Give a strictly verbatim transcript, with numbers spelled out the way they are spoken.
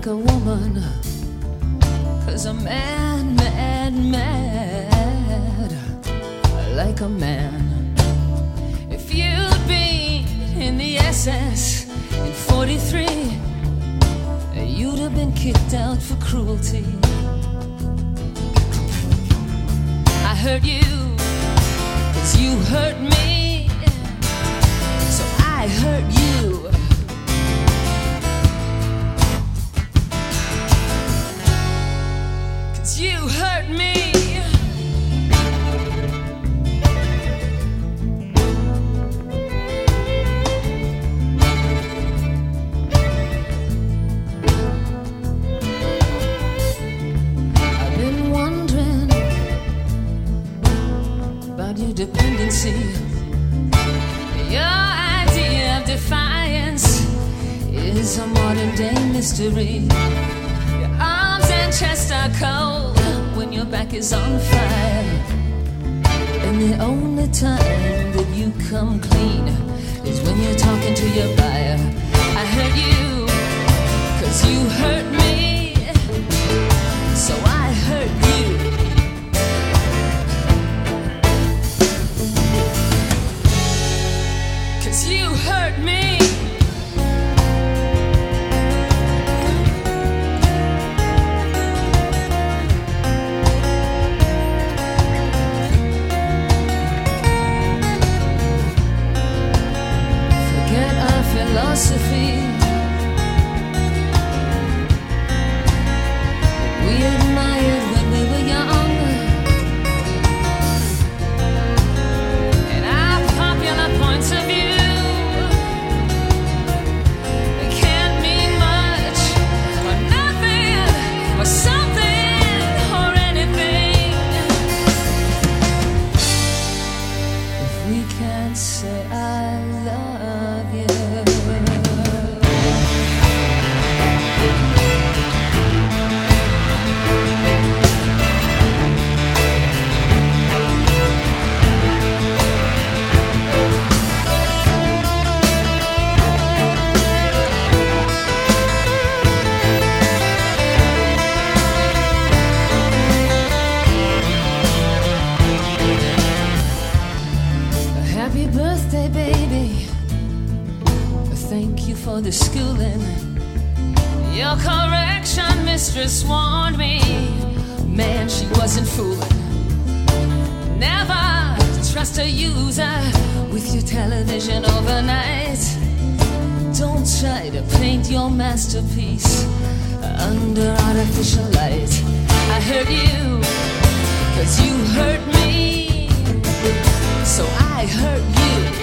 a woman, 'cause a man, mad, mad like a man. If you'd been in the S S in forty-three, you'd have been kicked out for cruelty. I hurt you 'cause you hurt me, so I hurt you. You hurt me. I've been wondering about your dependency. Your idea of defiance is a modern day mystery. Your arms and chest are cold when your back is on fire, and the only time that you come clean is when you're talking to your buyer. I hurt you 'cause you hurt me, so I hurt you. 'Cause you hurt me. Philosophy we admired when we were young, and our popular points of view, they can't mean much or nothing or something or anything if we can't say I love you. Happy birthday, baby. Thank you for the schooling. Your correction mistress warned me. Man, she wasn't fooling. Never trust a user with your television overnight. Don't try to paint your masterpiece under artificial light. I hurt you 'cause you hurt me, so I hurt you.